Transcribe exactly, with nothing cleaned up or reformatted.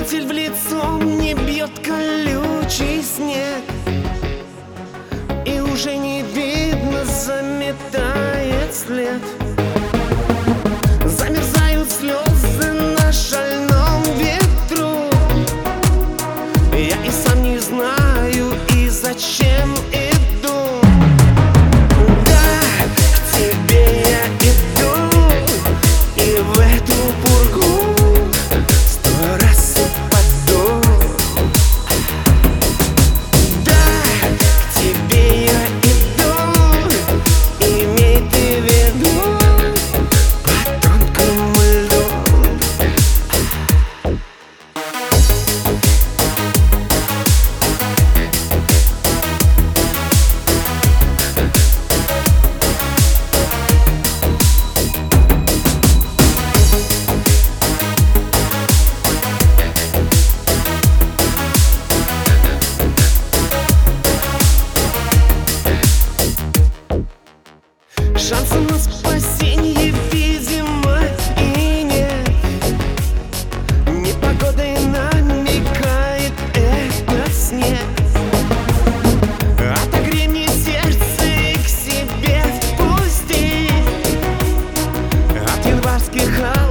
метель в лицо, мне бьет колючий снег, и уже не видно, заметает след. Замерзают слезы на шальном ветру, я и сам не знаю, и зачем иду. Да, к тебе я иду, и в эту пургу сто раз упаду. Да, к тебе я иду, имей ты в виду, по тонкому льду. Шанса на спасение, видимо, и нет. Непогодой намекает этот снег. Отогрей мне сердце и к себе впусти. От январских